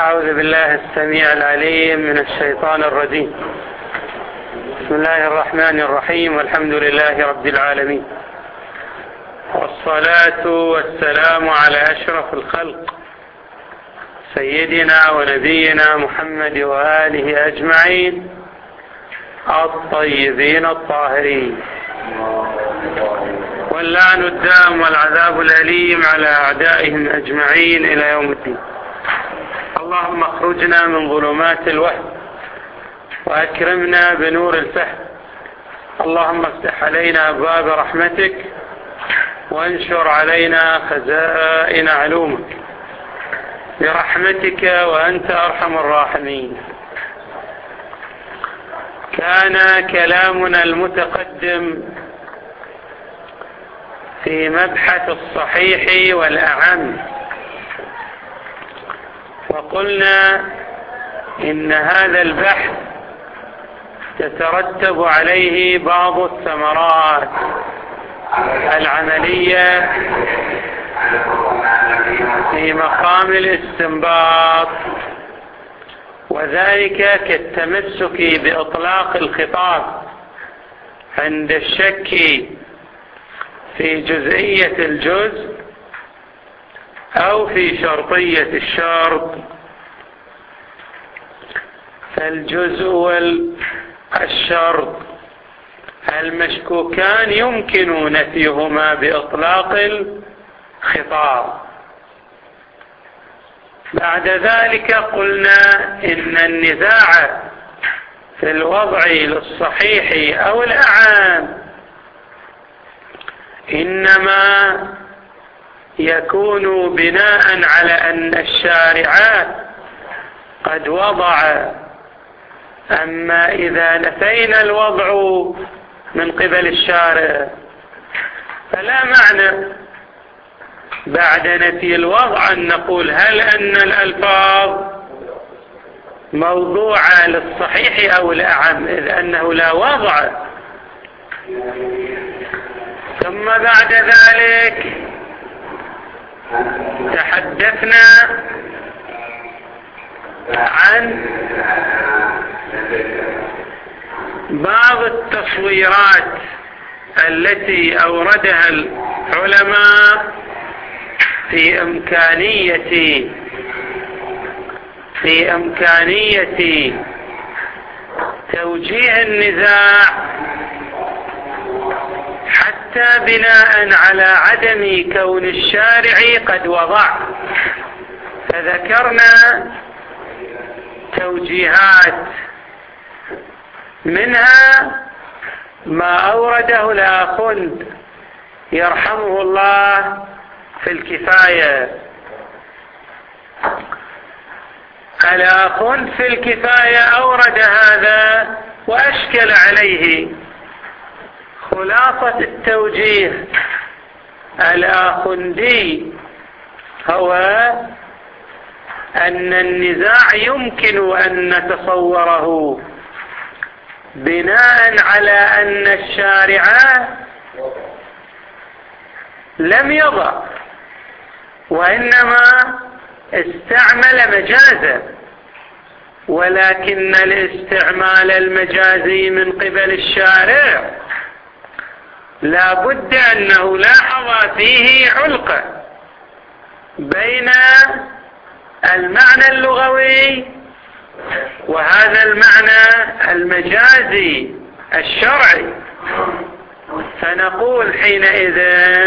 أعوذ بالله السميع العليم من الشيطان الرجيم. بسم الله الرحمن الرحيم، والحمد لله رب العالمين، والصلاة والسلام على أشرف الخلق سيدنا ونبينا محمد وآله أجمعين الطيبين الطاهرين، واللعن الدائم والعذاب الأليم على أعدائهم أجمعين إلى يوم الدين. اللهم اخرجنا من ظلمات الوهم وأكرمنا بنور الفهم. اللهم افتح علينا أبواب رحمتك وانشر علينا خزائن علومك برحمتك وأنت أرحم الراحمين. كان كلامنا المتقدم في مبحث الصحيح والأعم، وقلنا إن هذا البحث تترتب عليه بعض الثمرات العملية في مقام الاستنباط، وذلك كالتمسك بإطلاق الخطاب عند الشك في جزئية الجزء أو في شرطية الشرط. فالجزء والشرط المشكوكان يمكن نفيهما بإطلاق الخطاب. بعد ذلك قلنا إن النزاع في الوضع للصحيح أو الأعام إنما يكون بناء على أن الشارع قد وضع. أما إذا نفينا الوضع من قبل الشارع فلا معنى بعد نفي الوضع أن نقول هل أن الألفاظ موضوعة للصحيح أو الأعم، إذ أنه لا وضع. ثم بعد ذلك تحدثنا عن بعض التصويرات التي أوردها العلماء في إمكانية توجيه النزاع، حتى بناء على عدم كون الشارع قد وضع. فذكرنا توجيهات، منها ما أورده الآخوند يرحمه الله في الكفاية. الآخوند في الكفاية أورد هذا وأشكل عليه. خلاصة التوجيه الآخوندي هو أن النزاع يمكن أن نتصوره بناء على أن الشارع لم يضع، وإنما استعمل مجازا، ولكن الاستعمال المجازي من قبل الشارع لا بد أنه لاحظ فيه علقة بين المعنى اللغوي وهذا المعنى المجازي الشرعي. فنقول حينئذ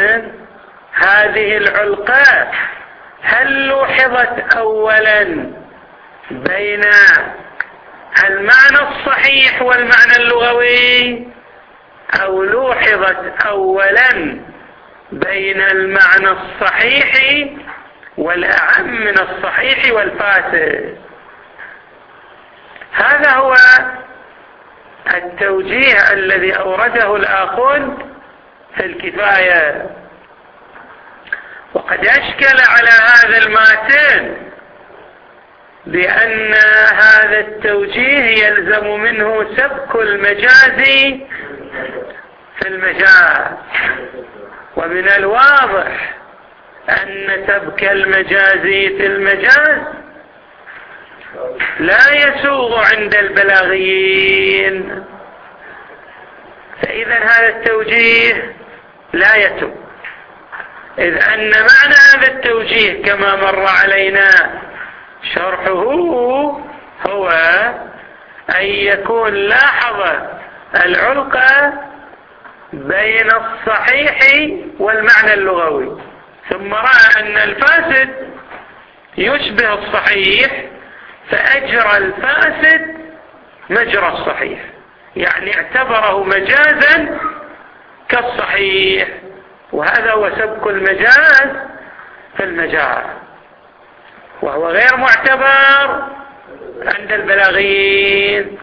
هذه العلقة هل لوحظت أولا بين المعنى الصحيح والمعنى اللغوي، أو لوحظت أولا بين المعنى الصحيح والأعم من الصحيح والفاسد؟ هذا هو التوجيه الذي أورده الآخوند في الكفاية. وقد أشكل على هذا الماتن بأن هذا التوجيه يلزم منه سبك المجاز في المجاز، ومن الواضح أن سبك المجاز في المجاز لا يسوغ عند البلاغيين. فإذا هذا التوجيه لا يتم، إذ أن معنى هذا التوجيه كما مر علينا شرحه هو أن يكون لاحظ العلقة بين الصحيح والمعنى اللغوي، ثم رأى أن الفاسد يشبه الصحيح فأجرى الفاسد مجرى الصحيح، يعني اعتبره مجازا كالصحيح، وهذا هو سبك المجاز في المجاز، وهو غير معتبر عند البلاغيين.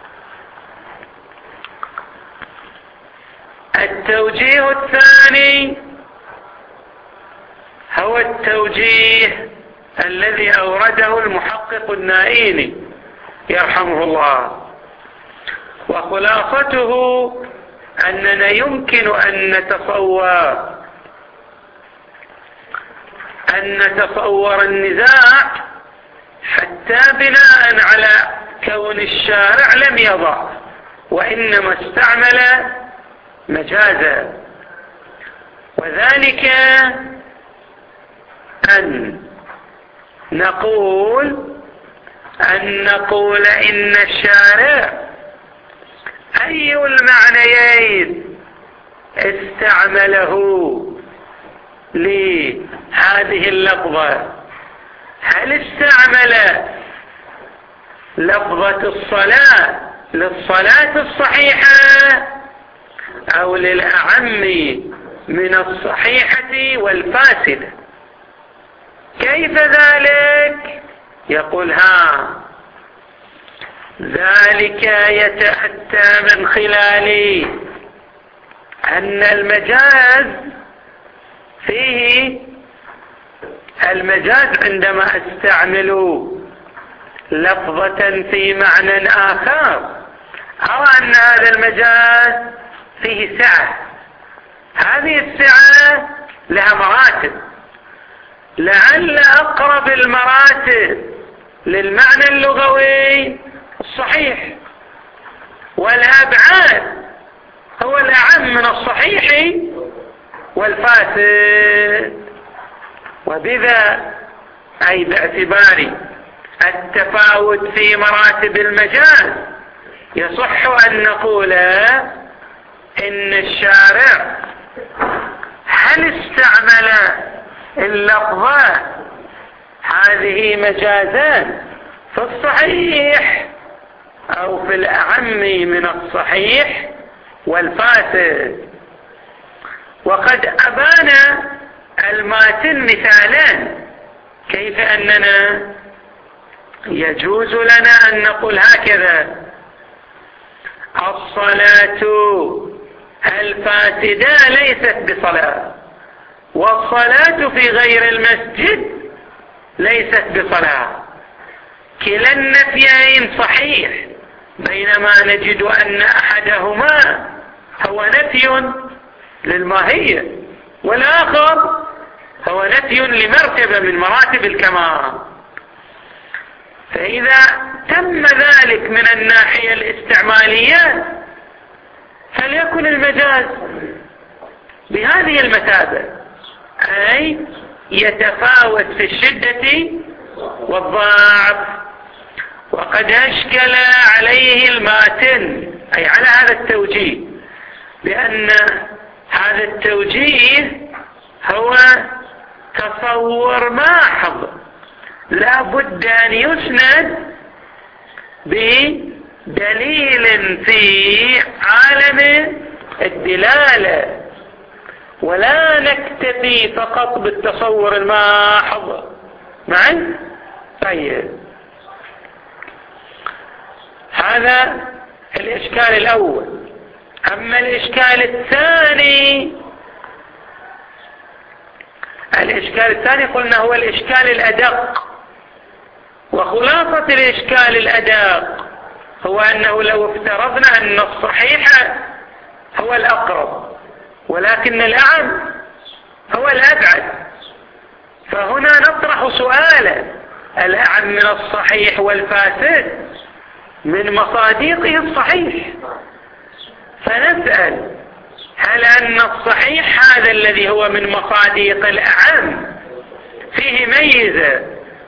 التوجيه الثاني هو التوجيه الذي أورده المحقق النائيني يرحمه الله، وخلاصته أننا يمكن أن نتصور النزاع حتى بناء على كون الشارع لم يضع وإنما استعمل مجازا، وذلك أن نقول إن الشارع أي المعنيين استعمله لهذه اللفظة، هل استعمل لفظة الصلاة للصلاة الصحيحة أو للأعم من الصحيحة والفاسدة؟ كيف ذلك؟ يقول ذلك يتأتى من خلال أن المجاز عندما استعمل لفظة في معنى آخر، أرى أن هذا المجاز فيه سعة، هذه السعة لها مراتب، لعل أقرب المراتب للمعنى اللغوي الصحيح، والأبعاد هو الأعم من الصحيح والفاسد. وبذا أي باعتبار التفاوت في مراتب المجاز يصح أن نقول إن الشارع هل استعمل اللفظة هذه مجازان في الصحيح أو في الأعم من الصحيح والفاسد. وقد أبان الماتن مثالان كيف أننا يجوز لنا أن نقول هكذا: الصلاة الفاسدة ليست بصلاة، والصلاة في غير المسجد ليست بصلاة، كلا النفيين صحيح، بينما نجد أن أحدهما هو نفي للماهية والآخر هو نفي لمرتبة من مراتب الكمال. فإذا تم ذلك من الناحية الاستعمالية فليكن المجاز بهذه المثابة، أي يتفاوت في الشدة والضعف. وقد أشكل عليه الماتن أي على هذا التوجيه، بأن هذا التوجيه هو تصور محض لا بد أن يسند بدليل في عالم الدلالة، ولا نكتفي فقط بالتصور المحض. معي؟ طيب، هذا الإشكال الأول. أما الإشكال الثاني قلنا هو الإشكال الأدق، وخلاصة الإشكال الأدق هو أنه لو افترضنا أن الصحيح هو الأقرب ولكن الأعم هو الأبعد، فهنا نطرح سؤالا: الأعم من الصحيح والفاسد من مصادقه الصحيح. فنسأل هل أن الصحيح هذا الذي هو من مصادق الأعم فيه ميزة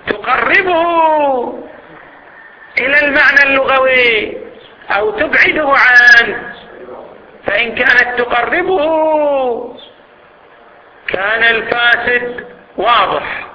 تقربه إلى المعنى اللغوي أو تبعده عنه؟ فإن كانت تقربه كان الفاسد واضح،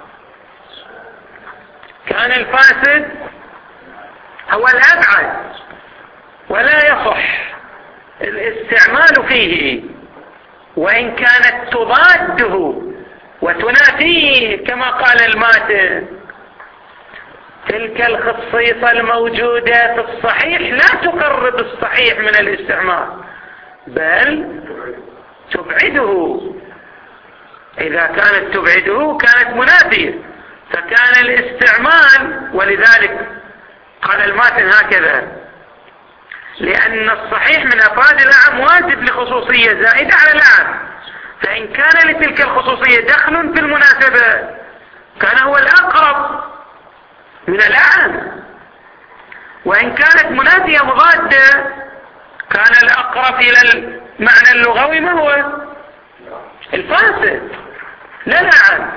كان الفاسد هو الأبعد ولا يصح الاستعمال فيه. وإن كانت تضاده وتنافيه كما قال الماتن، تلك الخصيصة الموجودة في الصحيح لا تقرب الصحيح من الاستعمال بل تبعده. إذا كانت تبعده كانت منافية، فكان الاستعمال. ولذلك قال الماتن هكذا: لأن الصحيح من أفراد الأعم واجب لخصوصية زائدة على الأعم، فإن كان لتلك الخصوصية دخل في المناسبة كان هو الأقرب من الأعم، وإن كانت منافية مضادة كان الأقرب إلى المعنى اللغوي ما هو الفاسد لا الأعم.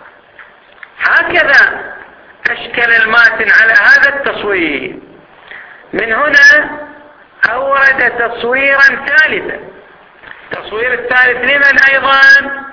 هكذا أشكل الماتن على هذا التصوير. من هنا أورد تصويرا ثالثا. التصوير الثالث لمن أيضا؟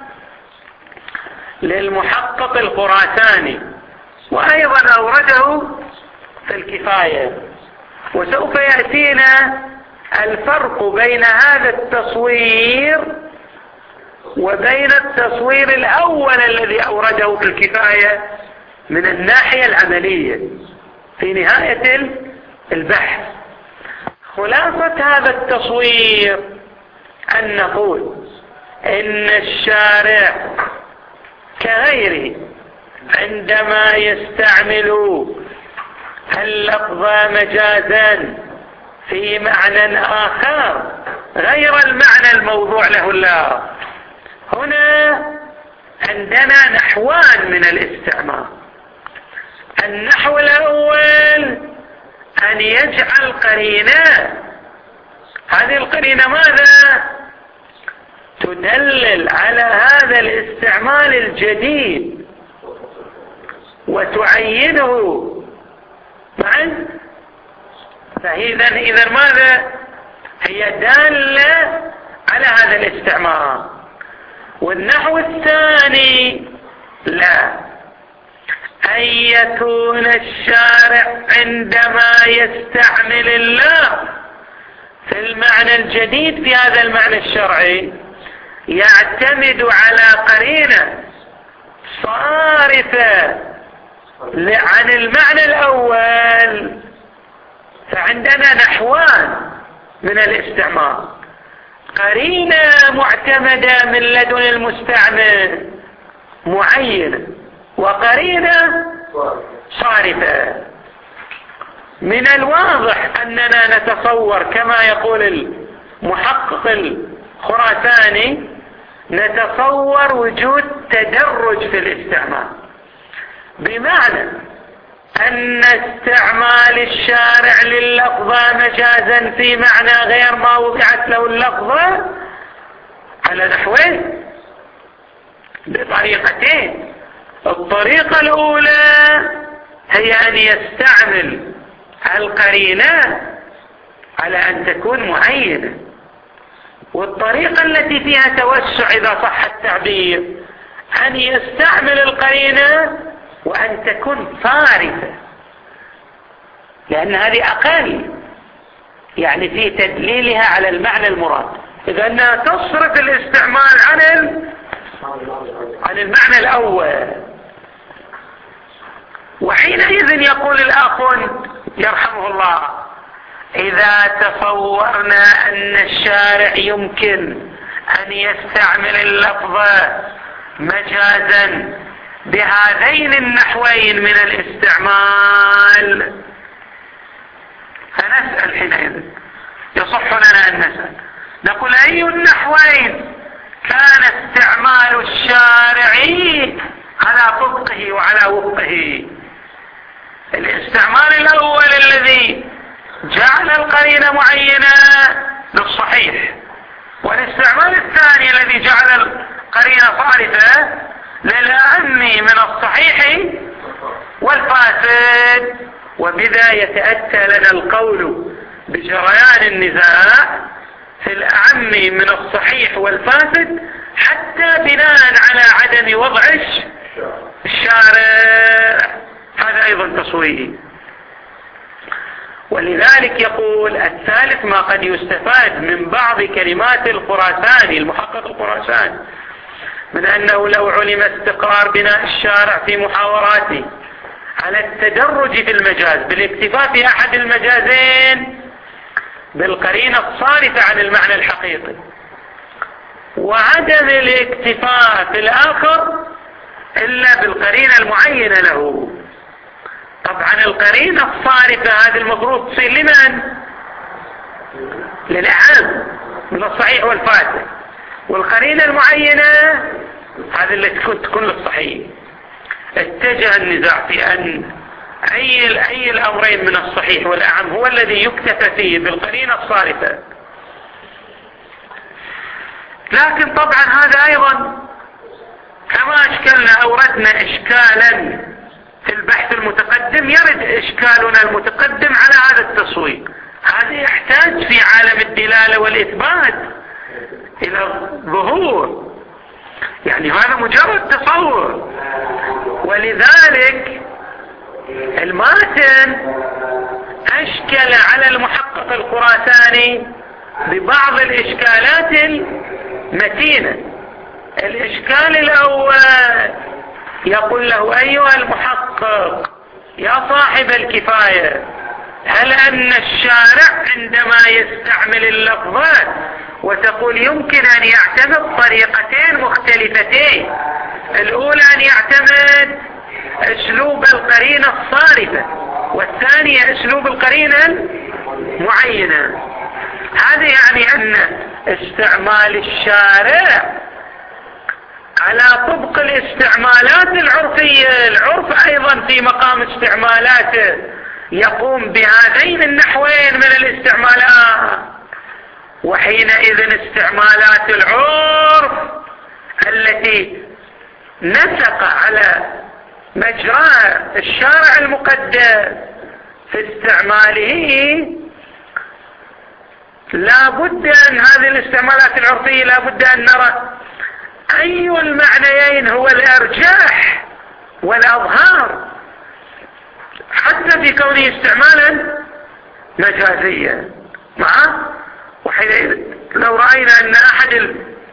للمحقق الخراساني، وأيضا أورده في الكفاية. وسوف يأتينا الفرق بين هذا التصوير وبين التصوير الأول الذي أورده في الكفاية من الناحية العملية في نهاية البحث. خلاصة هذا التصوير أن نقول إن الشارع كغيره عندما يستعمل اللفظ مجازا في معنى آخر غير المعنى الموضوع له اللفظ، هنا عندنا نحوان من الاستعمال. النحو الأول أن يجعل قرينة، هذه القرينة ماذا؟ تدلل على هذا الاستعمال الجديد وتعينه معا. فإذا ماذا؟ هي دالة على هذا الاستعمال. والنحو الثاني لا، أن يكون الشارع عندما يستعمل الله في المعنى الجديد في هذا المعنى الشرعي يعتمد على قرينة صارفة عن المعنى الأول. فعندنا نحوان من الاستعمال: قرينة معتمدة من لدن المستعمل معينة، وقرينة صارفة. من الواضح أننا نتصور كما يقول المحقق الخراساني، نتصور وجود تدرج في الاستعمال، بمعنى أن استعمال الشارع لللفظة مجازا في معنى غير ما وضعت له اللفظة على نحوين بطريقتين. الطريقة الأولى هي أن يستعمل القرينة على أن تكون معينة، والطريقة التي فيها توسع إذا صح التعبير أن يستعمل القرينة وأن تكون صارفة، لأن هذه أقل يعني في تدليلها على المعنى المراد. إذا أنها تصرف الاستعمال عن المعنى الأول. وحينئذ يقول الآخون يرحمه الله: إذا تصورنا أن الشارع يمكن أن يستعمل اللفظ مجازا بهذين النحوين من الاستعمال، فنسأل حينئذ، يصح لنا أن نسأل، نقول: أي النحوين كان استعمال الشارع على طبقه وعلى وفقه؟ الاستعمال الأول الذي جعل القرينة معينة للصحيح، والاستعمال الثاني الذي جعل القرينة صارفة للأهم من الصحيح والفاسد. وبذا يتأتى لنا القول بجريان النزاع في الأهم من الصحيح والفاسد حتى بناء على عدم وضع الشارع، هذا أيضا تصوير. ولذلك يقول الثالث ما قد يستفاد من بعض كلمات الخراساني المحقق الخراساني من أنه لو علم استقرار بناء الشارع في محاوراته على التدرج في المجاز بالاكتفاء في أحد المجازين بالقرينة الصارفة عن المعنى الحقيقي، وعدم الاكتفاء في الآخر إلا بالقرينة المعينة له. طبعا القرينة الصارفة هذه المفروض تصير لمن؟ للأعم من الصحيح والفاسد، والقرينة المعينة هذه اللي تكون للصحيح. اتجه النزاع في أن أي الأمرين من الصحيح والأعم هو الذي يكتفى فيه بالقرينة الصارفة. لكن طبعا هذا أيضا كما أشكلنا أوردنا إشكالا في البحث المتقدم، يرد إشكالنا المتقدم على هذا التصوير. هذا يحتاج في عالم الدلالة والإثبات إلى الظهور، يعني هذا مجرد تصور. ولذلك الماتن أشكل على المحقق الخراساني ببعض الإشكالات المتينة. الإشكال الأول يقول له أيها المحقق يا صاحب الكفاية، هل أن الشارع عندما يستعمل اللفظات وتقول يمكن أن يعتمد طريقتين مختلفتين، الأولى أن يعتمد أسلوب القرينة الصارفة والثانية أسلوب القرينة المعينة، هذا يعني أن استعمال الشارع على طبق الاستعمالات العرفية، العرف أيضا في مقام استعمالاته يقوم بهذين النحوين من الاستعمالات. وحينئذ استعمالات العرف التي نسق على مجرى الشارع المقدس في استعماله لا بد أن هذه الاستعمالات العرفية لا بد أن نرى أي المعنيين هو الأرجح والأظهار، حتى في كونه استعمالا مجازيا معه. وحينئذ لو رأينا أن أحد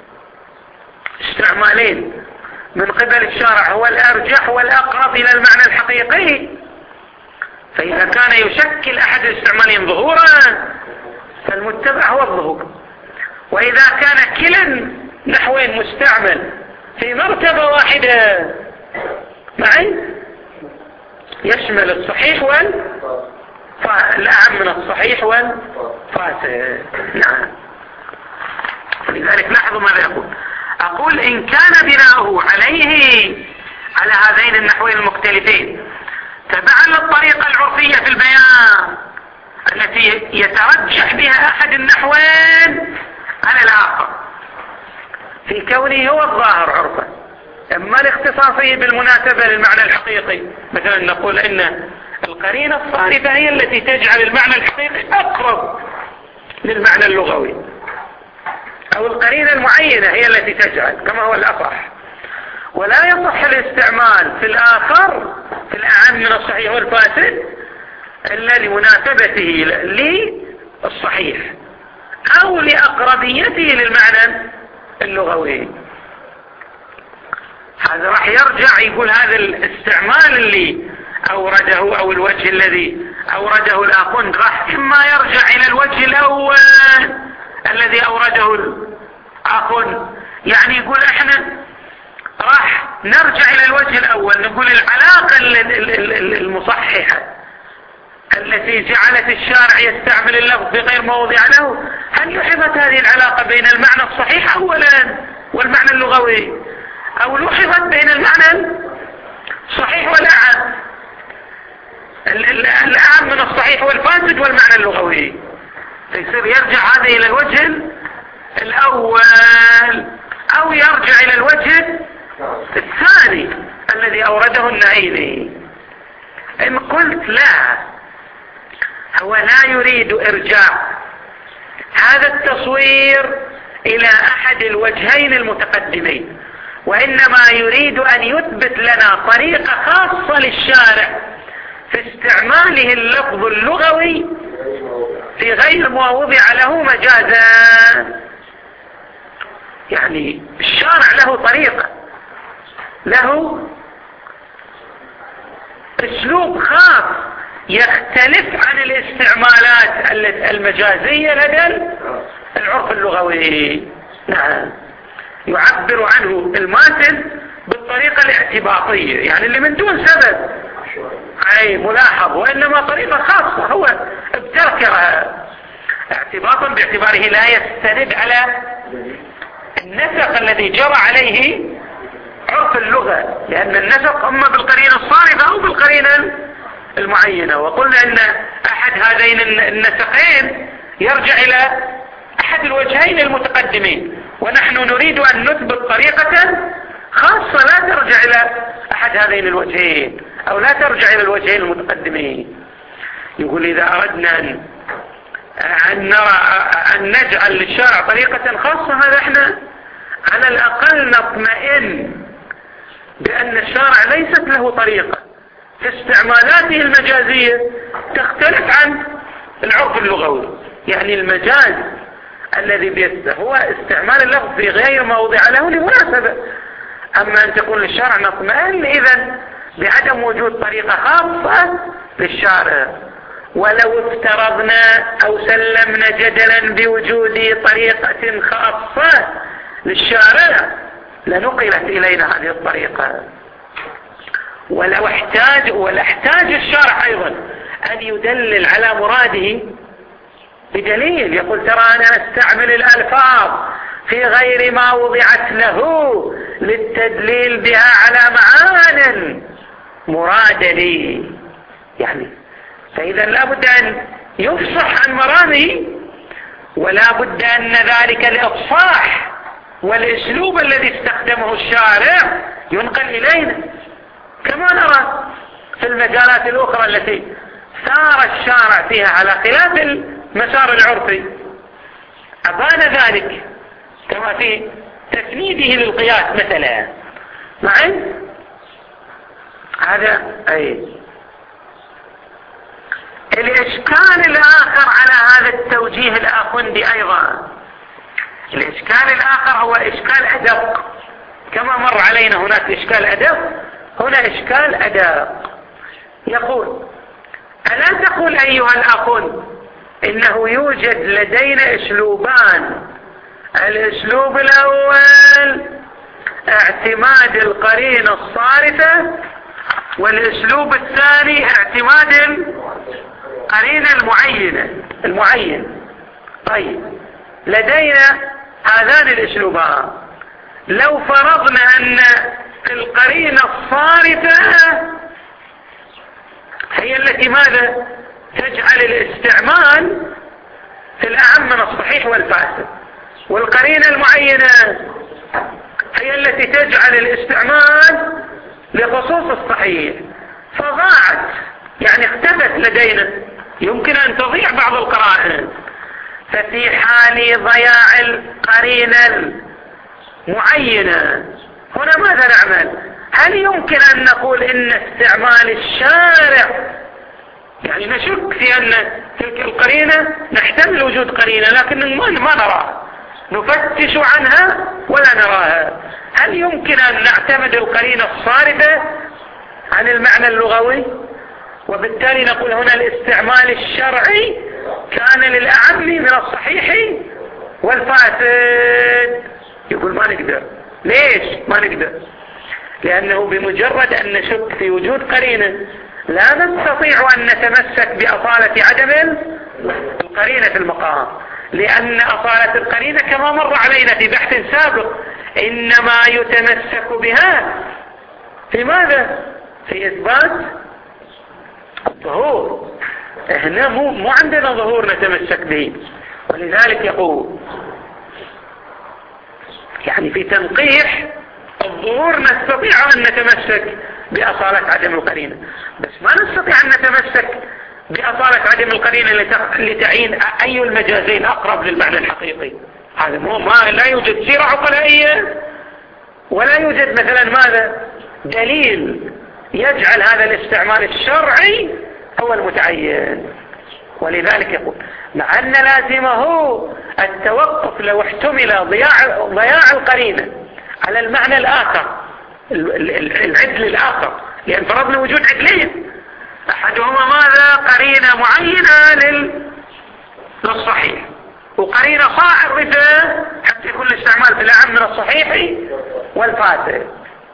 الاستعمالين من قبل الشارع هو الأرجح والأقرب إلى المعنى الحقيقي، فإذا كان يشكل أحد الاستعمالين ظهورا فالمتبع هو الظهور. وإذا كان كلا نحوين مستعمل في مرتبة واحدة معي يشمل الصحيح الأعم من الصحيح والفاسد. نعم. لذلك لاحظوا ماذا أقول إن كان بناؤه على هذين النحوين المختلفين تبعا للطريقة العرفية في البيان التي يترجح بها أحد النحوين على الآخر في كونه هو الظاهر عرفا، اما لاختصاصه بالمناسبة للمعنى الحقيقي. مثلا نقول ان القرينة الصارفة هي التي تجعل المعنى الحقيقي اقرب للمعنى اللغوي، او القرينة المعينة هي التي تجعل كما هو الاصح. ولا يصح الاستعمال في الاخر في الاعم من الصحيح والفاسد الا لمناسبته للصحيح او لاقربيته للمعنى اللغوي. هذا راح يرجع يقول هذا الاستعمال اللي أورده أو الوجه الذي أورده الآخوند راح إما يرجع إلى الوجه الأول الذي أورده الآخوند، يعني يقول إحنا راح نرجع إلى الوجه الأول نقول العلاقة المصححة التي جعلت الشارع يستعمل اللفظ في غير موضع له، هل لوحظت هذه العلاقة بين المعنى الصحيح أولا والمعنى اللغوي، أو لوحظت بين المعنى الصحيح والأعم؟ الأعم من الصحيح والفاسد والمعنى اللغوي، فيصير يرجع هذا إلى الوجه الأول أو يرجع إلى الوجه الثاني الذي أورده النعيمي. إن قلت لا، هو لا يريد إرجاع هذا التصوير إلى أحد الوجهين المتقدمين، وإنما يريد أن يثبت لنا طريقة خاصة للشارع في استعماله اللفظ اللغوي في غير ما وضع له مجازا. يعني الشارع له طريقة، له اسلوب خاص يختلف عن الاستعمالات المجازية لدى العرف اللغوي. نعم، يعبر عنه الماتن بالطريقة الاعتباطية، يعني اللي من دون سبب اي ملاحظ، وانما طريقة خاصة هو ابتكرها اعتباطا باعتباره لا يستند على النسق الذي جرى عليه عرف اللغة، لأن النسق اما بالقرينة الصارفة او بالقرينة المعينة. وقلنا ان احد هذين النسقين يرجع الى احد الوجهين المتقدمين، ونحن نريد ان نثبت طريقة خاصة لا ترجع الى احد هذين الوجهين او لا ترجع الى الوجهين المتقدمين. يقول اذا اردنا ان نجعل للشارع طريقة خاصة، هذا احنا على الاقل نطمئن بان الشارع ليست له طريقة في استعمالاته المجازية تختلف عن العرف اللغوي. يعني المجاز الذي هو استعمال اللفظ في غير ما وضع له لمناسبة، اما ان تكون للشارع نطمئن اذا بعدم وجود طريقة خاصة للشارع. ولو افترضنا او سلمنا جدلا بوجود طريقة خاصة للشارع لنقلت الينا هذه الطريقة، ولو احتاج الشارع ايضا ان يدلل على مراده بدليل، يقول ترى انا استعمل الالفاظ في غير ما وضعت له للتدليل بها على معان مراد لي. يعني فاذا لا بد ان يفصح عن مراده، ولا بد ان ذلك الافصاح والاسلوب الذي استخدمه الشارع ينقل الينا، كما نرى في المجالات الاخرى التي سار الشارع فيها على خلاف المسار العرفي. أبان ذلك كما في تسنيده للقياس مثلا. معي هذا أي الإشكال الآخر على هذا التوجيه الآخوندي أيضا. الإشكال الآخر هو إشكال أدق، كما مر علينا هناك إشكال أدق، هنا إشكال أدق. يقول ألا تقول أيها الأخوند إنه يوجد لدينا أسلوبان، الأسلوب الأول اعتماد القرينة الصارفة، والأسلوب الثاني اعتماد القرينة المعين. طيب لدينا هذان الأسلوبان، لو فرضنا أن القرينة الصارفة هي التي ماذا تجعل الاستعمال في الأعم من الصحيح والفاسد، والقرينة المعينة هي التي تجعل الاستعمال لخصوص الصحيح، فضاعت يعني اختفت لدينا، يمكن أن تضيع بعض القرائن. ففي حال ضياع القرينة المعينة هنا ماذا نعمل؟ هل يمكن أن نقول إن استعمال الشارع، يعني نشك في أن تلك القرينة نحتمل وجود قرينة لكن ما نراها، نفتش عنها ولا نراها، هل يمكن أن نعتمد القرينة الصارفة عن المعنى اللغوي؟ وبالتالي نقول هنا الاستعمال الشرعي كان للأعم من الصحيح والفاسد. يقول ما نقدر. ليش ما نقدر؟ لأنه بمجرد أن نشك في وجود قرينة لا نستطيع أن نتمسك بأصالة عدم القرينة في المقام، لأن أصالة القرينة كما مر علينا في بحث سابق إنما يتمسك بها في ماذا؟ في إثبات الظهور هنا مو عندنا ظهور نتمسك به، ولذلك يقول يعني في تنقيح الظهور نستطيع أن نتمسك بأصالة عدم القرينة، بس ما نستطيع أن نتمسك بأصالة عدم القرينة اللي تعين أي المجازين أقرب للمعنى الحقيقي. هذا ما لا يوجد سيرة عقلائية ولا يوجد مثلا ماذا دليل يجعل هذا الاستعمال الشرعي هو المتعين. ولذلك يقول مع أن لازمه التوقف لو احتمل ضياع القرينة على المعنى الآخر العدل الآخر، لأن فرضنا وجود عدلين، أحدهما ماذا قرينة معينة للصحيح، وقرينة صاعرفة حتى يكون الاستعمال في الأعم من الصحيح والفاسد،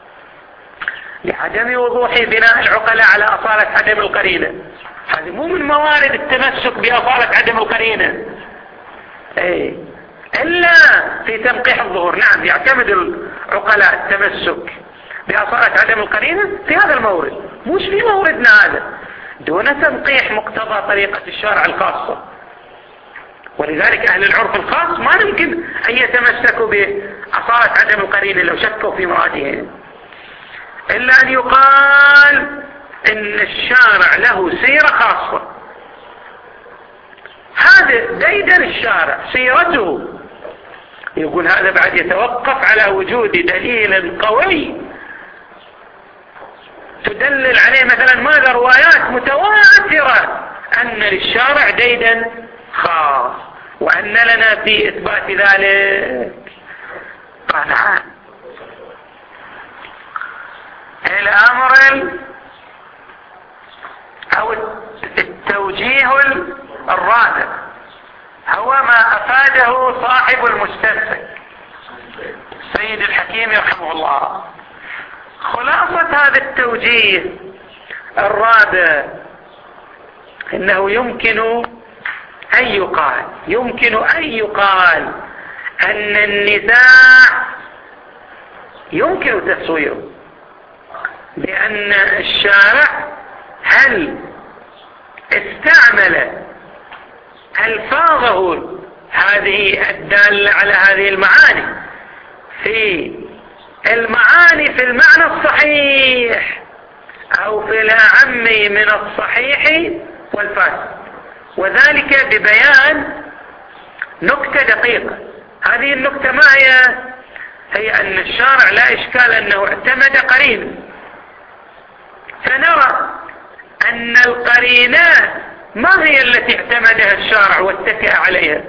لعدم وضوح بناء العقلاء على أصالة عدم القرينة. هذه مو من موارد التمسك بأصالة عدم القرينة إلا في تنقيح الظهور. نعم يعتمد العقلاء التمسك بأصالة عدم القرينة في هذا المورد، مش في موردنا هذا، دون تنقيح مقتضى طريقة الشارع الخاصة. ولذلك أهل العرف الخاص ما يمكن أن يتمسكوا بأصالة عدم القرينة لو شكوا في مرادهم، إلا أن يقال إن الشارع له سيرة خاصة، هذا ديدن الشارع سيرته، يقول هذا بعد يتوقف على وجود دليل قوي تدلل عليه مثلا ماذا روايات متواترة أن للشارع ديدن خاص وأن لنا في إثبات ذلك قناعة. الأمر أو التوجيه الرابع هو ما أفاده صاحب المستمسك سيد الحكيم رحمه الله. خلاصة هذا التوجيه الرابع إنه يمكن أن يقال أن النزاع يمكن تسويره، لأن الشارع هل استعمل ألفاظه هذه الدالة على هذه المعاني في المعاني في المعنى الصحيح أو في الأعم من الصحيح والفاسد، وذلك ببيان نكتة دقيقة. هذه النكتة ما هي أن الشارع لا إشكال أنه اعتمد قرينة، فنرى أن القرينات ما هي التي اعتمدها الشارع واتكأ عليها،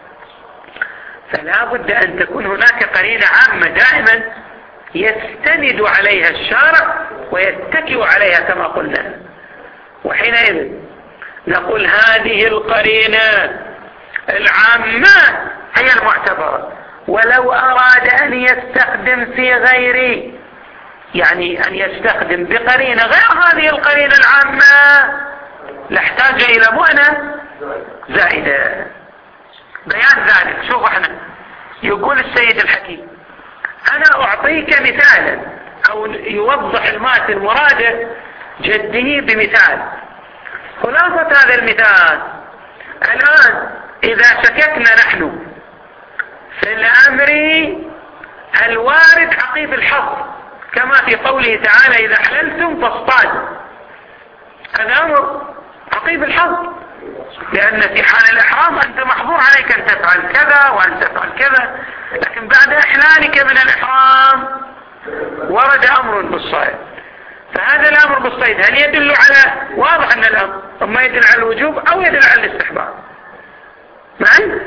فلا بد أن تكون هناك قرينة عامة دائما يستند عليها الشارع ويتكئ عليها كما قلنا، وحينئذ نقول هذه القرينة العامة هي المعتبرة. ولو أراد أن يستخدم في غير يعني أن يستخدم بقرينة غير هذه القرينة العامة لاحتاج إلى مؤنة زائدة. بيان ذلك شوف احنا يقول السيد الحكيم أنا أعطيك مثالا أو يوضح الماتن مراد جده بمثال. خلاصة هذا المثال الآن إذا شككنا نحن في الأمر الوارد عقيب الحظ كما في قوله تعالى إذا حللتم فاصطادوا، الأمر عقيب الحظ، لأن في حال الإحرام أنت محظور عليك أن تفعل كذا وأن تفعل كذا، لكن بعد إحلالك من الإحرام ورد أمر بالصيد، فهذا الأمر بالصيد هل يدل على واضح أن الأمر أما يدل على الوجوب أو يدل على الاستحباب معي؟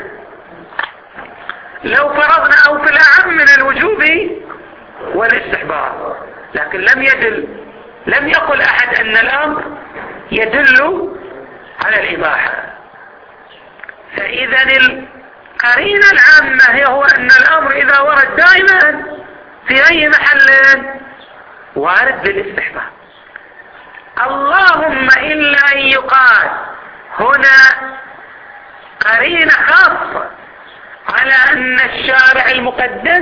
لو فرضنا أو في الأعم من الوجوب والاستحباب، لكن لم يقل أحد أن الأمر يدل على الإباحة. فإذا القرينة العامة هي هو أن الأمر إذا ورد دائما في أي محل وارد بالاستحباب، اللهم إلا أن يقال هنا قرينة خاصة على أن الشارع المقدس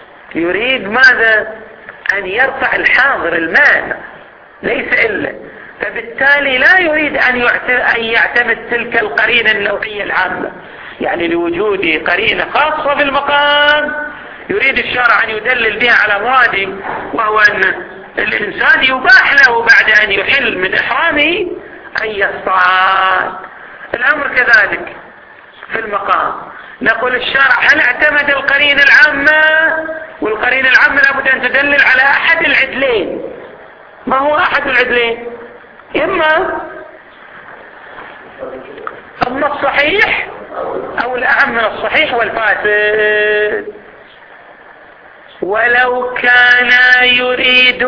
يريد ماذا؟ أن يرفع الحاضر المانع، ليس إلا فبالتالي لا يريد أن يعتمد تلك القرينة النوعية العامة، يعني لوجود قرينة خاصة بالمقام يريد الشارع أن يدلل بها على مراده، وهو أن الإنسان يباح له بعد أن يحل من إحرامه أن يصطاد. الأمر كذلك في المقام، نقول الشارع هل اعتمد القرينة العامة؟ والقرينة العامة لابد أن تدلل على أحد العدلين. ما هو أحد العدلين؟ إما الصحيح أو الأهم من الصحيح والفاسد. ولو كان يريد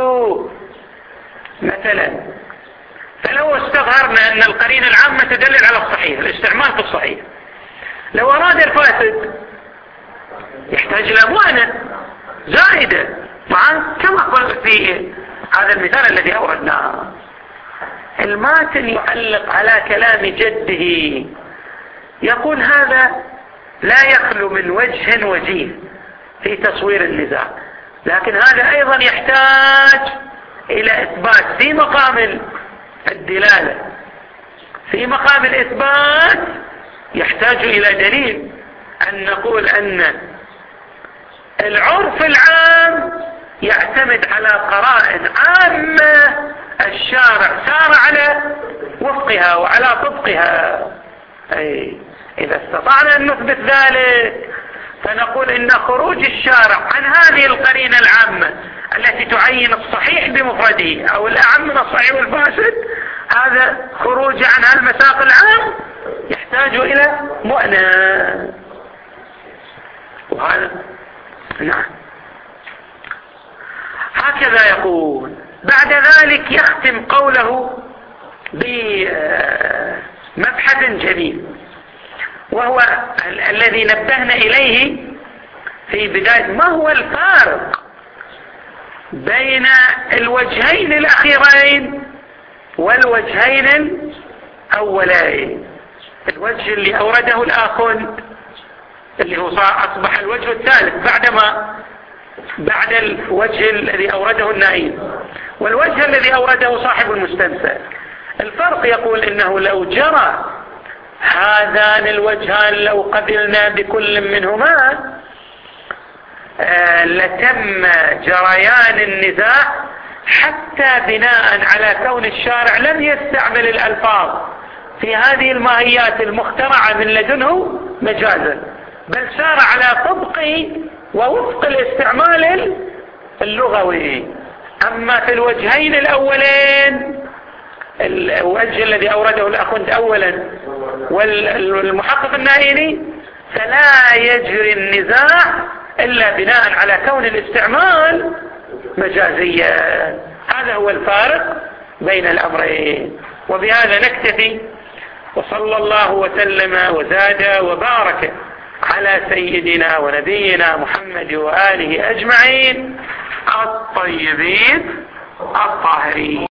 مثلا، فلو استظهرنا أن القرينة العامة تدلل على الصحيح، الاستعمال في الصحيح، لو أراد الفاسد يحتاج إلى مؤنة زائدة كما قلت في هذا المثال الذي أوردناه. الماتن يعلق على كلام جده، يقول هذا لا يخلو من وجه وجيه في تصوير النزاع، لكن هذا أيضا يحتاج إلى إثبات في مقام الدلالة. في مقام الإثبات يحتاج إلى دليل، أن نقول أن العرف العام يعتمد على قرائن عامة الشارع سار على وفقها وعلى طبقها. إذا استطعنا أن نثبت ذلك فنقول إن خروج الشارع عن هذه القرينة العامة التي تعين الصحيح بمفرده أو الأعم من الصحيح والفاسد، هذا خروج عن المساق العام يحتاج إلى مؤنة. وهذا نعم هكذا يقول. بعد ذلك يختم قوله بمبحث جميل، وهو الذي نبهنا إليه في بداية، ما هو الفارق بين الوجهين الأخيرين والوجهين الأولين. الوجه اللي أورده الآخوند اللي هو أصبح الوجه الثالث بعد الوجه الذي أورده النائب، والوجه الذي أورده صاحب المستنسخ. الفرق يقول إنه لو جرى هذان الوجهان لو قبلنا بكل منهما لتم جريان النزاع، حتى بناء على كون الشارع لم يستعمل الألفاظ في هذه الماهيات المخترعة من لدنه مجازا، بل سار على طبق ووفق الاستعمال اللغوي. أما في الوجهين الأولين، الوجه الذي أورده الأخوند أولا والمحقق النائني، فلا يجري النزاع إلا بناء على كون الاستعمال مجازيا. هذا هو الفارق بين الأمرين. وبهذا نكتفي، وصلى الله وسلم وزاد وبارك على سيدنا ونبينا محمد وآله أجمعين الطيبين الطاهرين.